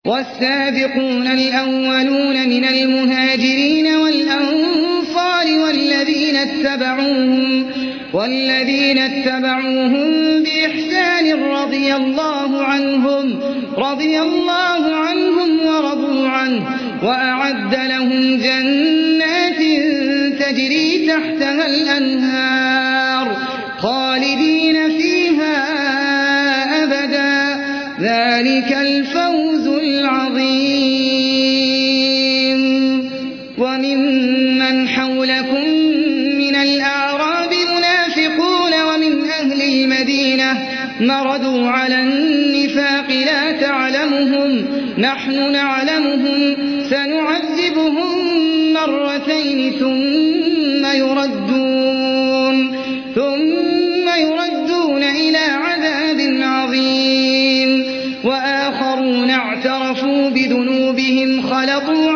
والسابقون الأولون من المهاجرين والأنصار والذين اتبعوهم بإحسان رضي الله عنهم ورضوا عنه وأعد لهم جنات تجري تحتها الأنهار خالدين فيها أبدا ذلك الفوز العظيم. وممن حولكم من الأعراب منافقون ومن أهل المدينة مردوا على النفاق لا تعلمهم نحن نعلمهم سنعذبهم مرتين ثم يردون إلى عذاب عظيم. وآخرون اعترفوا بذنوبهم خلقوا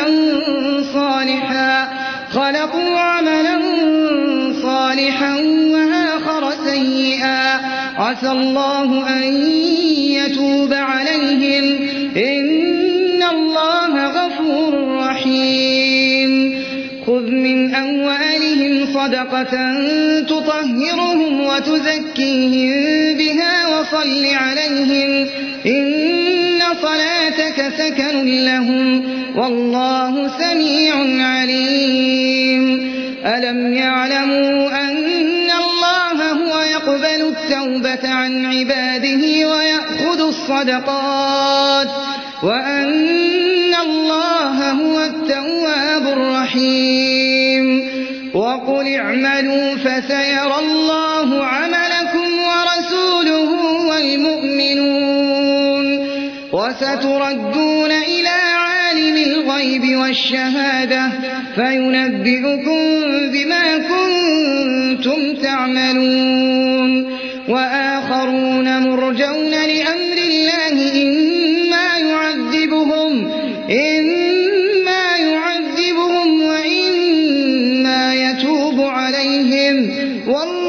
عملا صالحا وآخر سيئا عسى الله أن يتوب عليهم إن الله غفور رحيم. خذ من أموالهم صدقة تطهرهم وتزكيهم بها وصل عليهم إن صلاتك سكن لهم والله سميع عليم. ألم يعلموا أن الله هو يقبل التوبة عن عباده ويأخذ الصدقات وأن الله هو التواب الرحيم. وقل اعملوا فسيرى الله عملكم ورسوله والمؤمنون وستردون إلى عالم الغيب والشهادة فينبئكم بما كنتم تعملون. وآخرون مرجون لأمر الله إما يعذبهم وإما يتوب عليهم والله